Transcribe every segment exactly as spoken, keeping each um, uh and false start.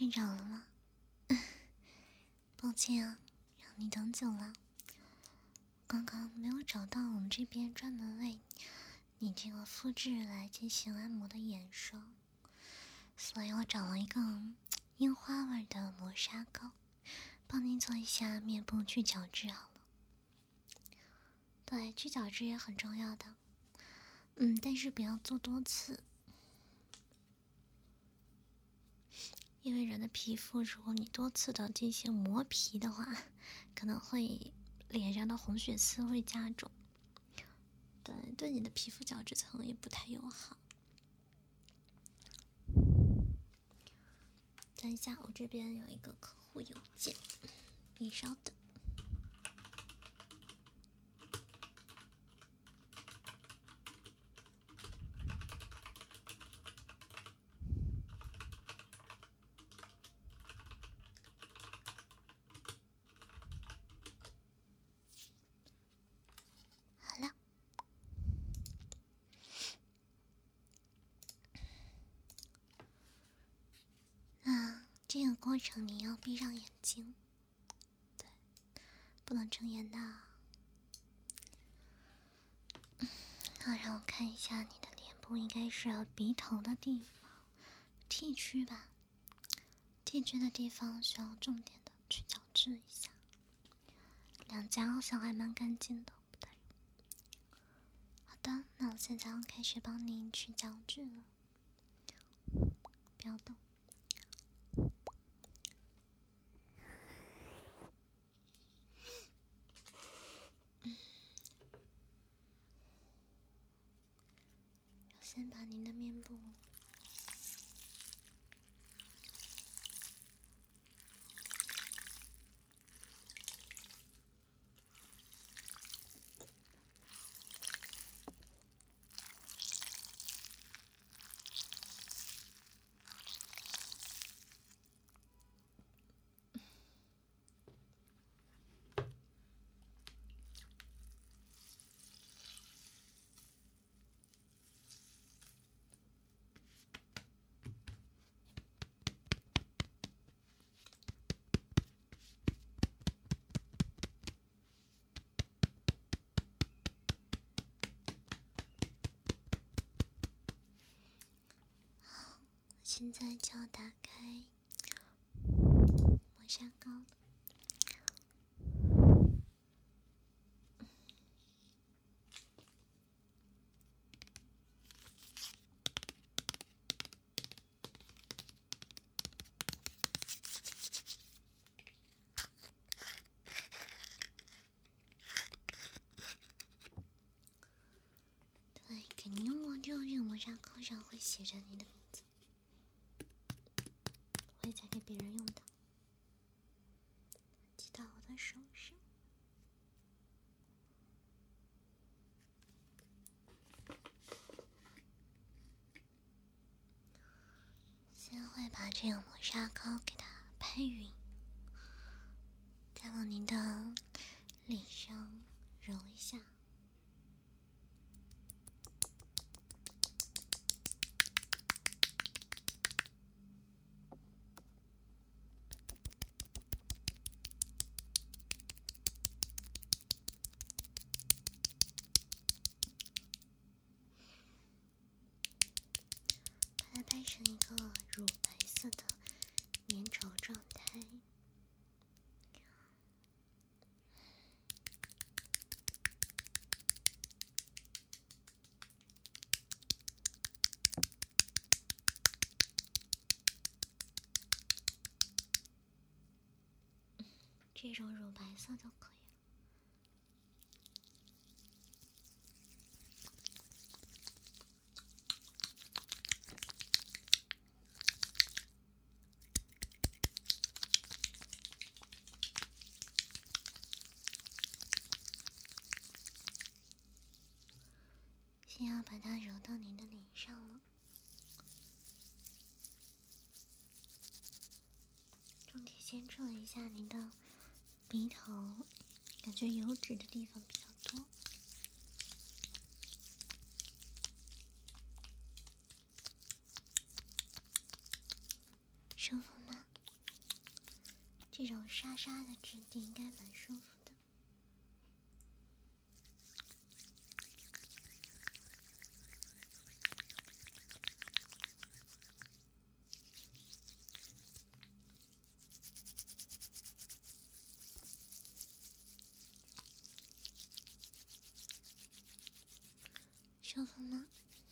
睡着了吗？抱歉啊，让你等久了。刚刚没有找到我们这边专门为你这个肤质来进行按摩的眼霜，所以我找了一个樱花味的磨砂膏，帮您做一下面部去角质好了。对，去角质也很重要的，嗯，但是不要做多次。因为人的皮肤，如果你多次的进行磨皮的话，可能会脸上的红血丝会加重，对，对你的皮肤角质层也不太友好。等一下，我这边有一个客户邮件，你稍等。好了，那这个过程你要闭上眼睛，对，不能睁眼的。好，让我看一下你的脸部，应该是鼻头的地方，T 区吧。T 区的地方需要重点的去角质一下，两颊好像还蛮干净的，不太。好的，那我现在要开始帮您去角质了，不要动。先把您的面部现在就要打开磨砂膏了。对，给您用过之后，这个磨砂膏上会写着你的名字，我会再给别人用的。记到我的手上。先会把这个磨砂膏给它拍匀，再往您的脸上揉一下。把它拍成一个乳白色的粘稠状态。这种乳白色就可以了。先要把它揉到您的脸上了，重点先处理一下您的鼻头，感觉油脂的地方比较多。舒服吗？ 这种沙沙的质地应该蛮舒服的。舒服吗？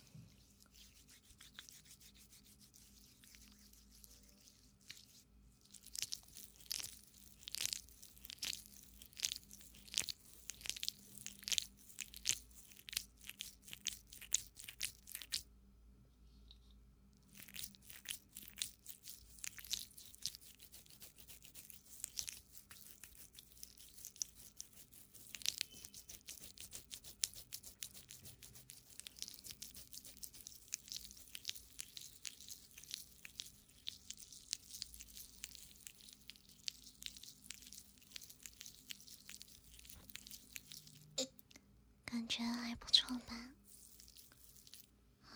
感觉还不错吧？好，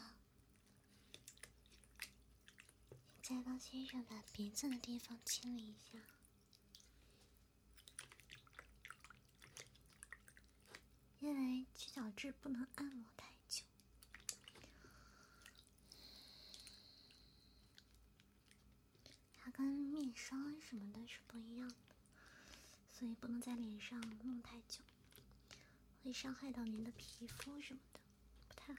再帮先生把鼻子的地方清理一下。因为去角质不能按摩太久，它跟面霜什么的是不一样的，所以不能在脸上弄太久，会伤害到您的皮肤什么的，不太好。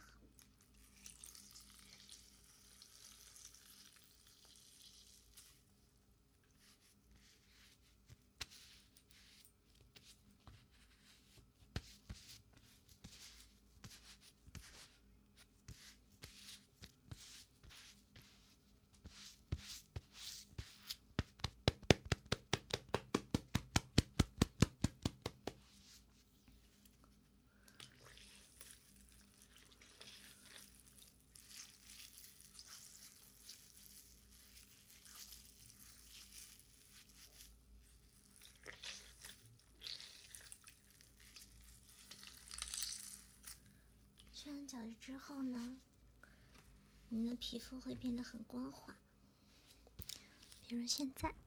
去完角质之后呢，你的皮肤会变得很光滑，比如现在。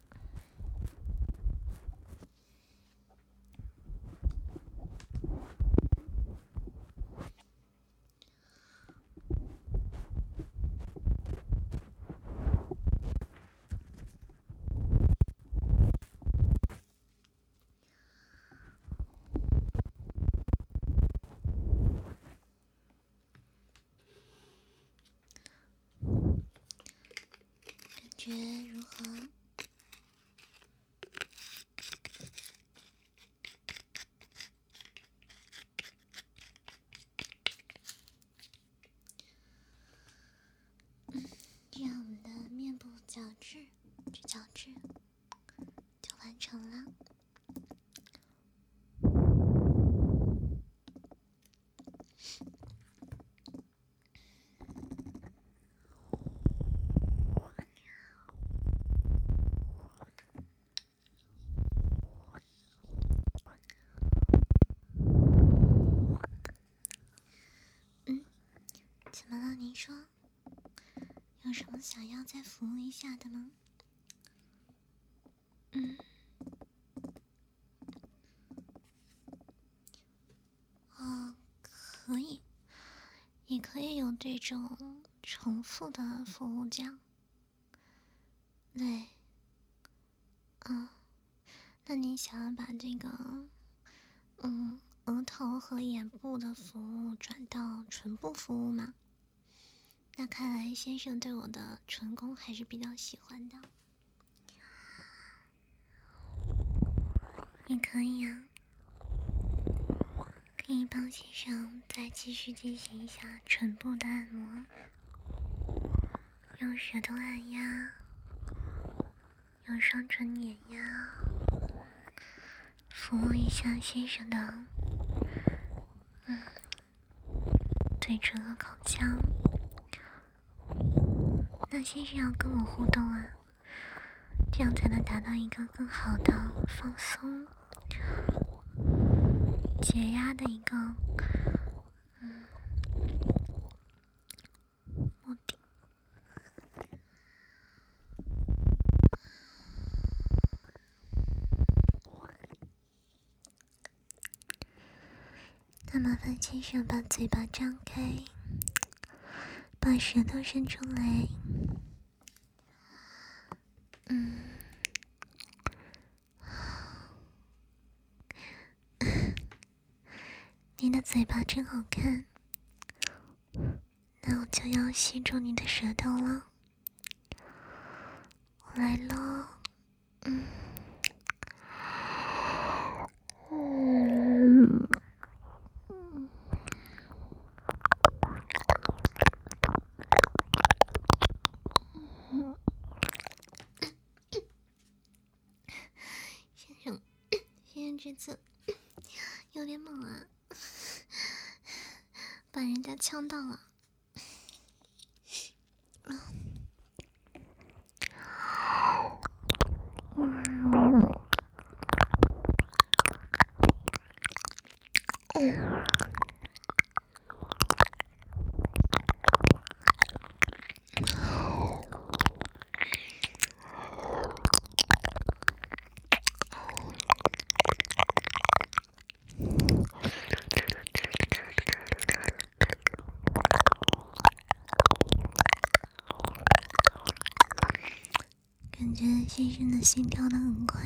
感觉如何？这样我们的面部角质去角质就完成了。嗯，怎么了？您说有什么想要再服务一下的吗？嗯，哦，可以，也可以有这种重复的服务这样。对，嗯，那你想要把这个，嗯，额头和眼部的服务转到唇部服务吗？那看来先生对我的唇工还是比较喜欢的。也可以啊，可以帮先生再继续进行一下唇部的按摩，用舌头按压，用双唇碾压，服务一下先生的嗯嘴唇和口腔。那先生要跟我互动啊，这样才能达到一个更好的放松、解压的一个嗯目的。 那麻烦先生把嘴巴张开，把舌头伸出来。嗯，你的嘴巴真好看，那我就要吸住你的舌头了。我来喽，嗯。嗯先生，先生这次有点猛啊，把人家呛到了。感觉先生的心跳得很快，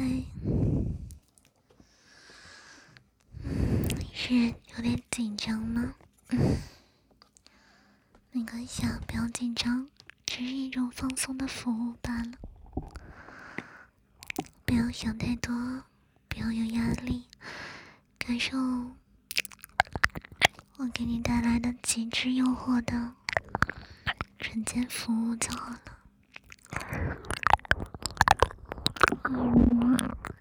是有点紧张吗？嗯，没关系啊，不要紧张，只是一种放松的服务罢了。不要想太多，不要有压力，感受我给你带来的极致诱惑的瞬间服务就好了。嗯，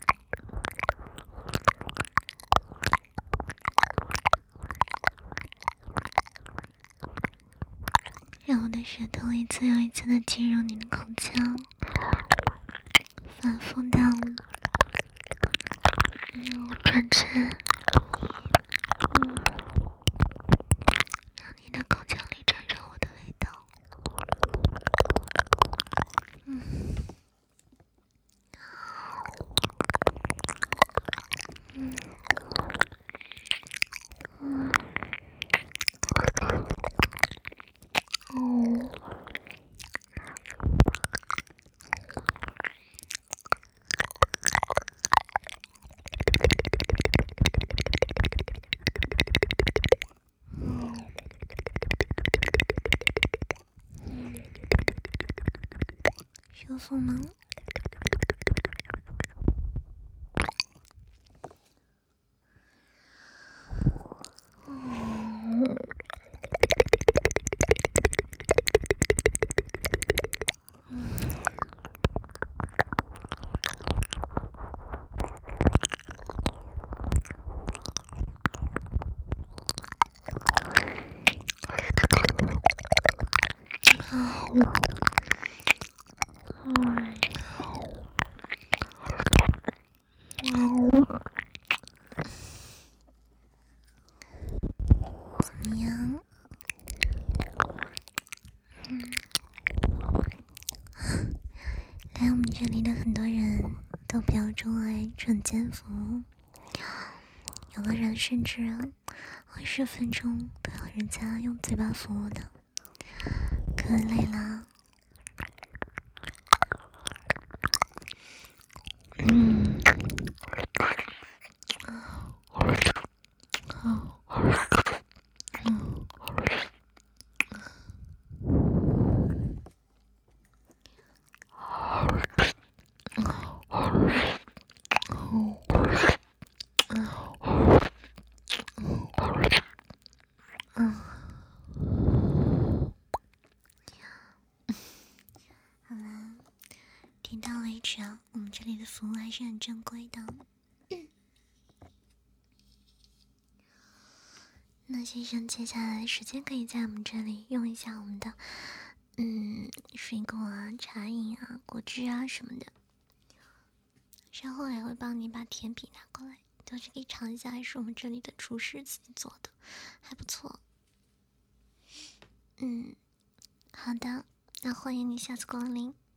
让我的舌头一次又一次的进入你的口腔，反复的转圈，嗯，让你的口腔里沾上我的味道。嗯，嗯，嗯，哦。舒服吗？嗯，怎么样？嗯，来我们这里的很多人都比较钟爱晨间服务，有的人甚至二十分钟都要人家用嘴巴服务的，可累了。嗯，好，嗯。好啦，点到为止啊！我们这里的服务还是很正规的。那先生，接下来时间可以在我们这里用一下我们的，嗯，水果啊、茶饮啊、果汁啊什么的。稍后还会帮你把甜品拿过来，都是可以尝一下，还是我们这里的厨师自己做的，还不错。嗯，好的，那欢迎你下次光临。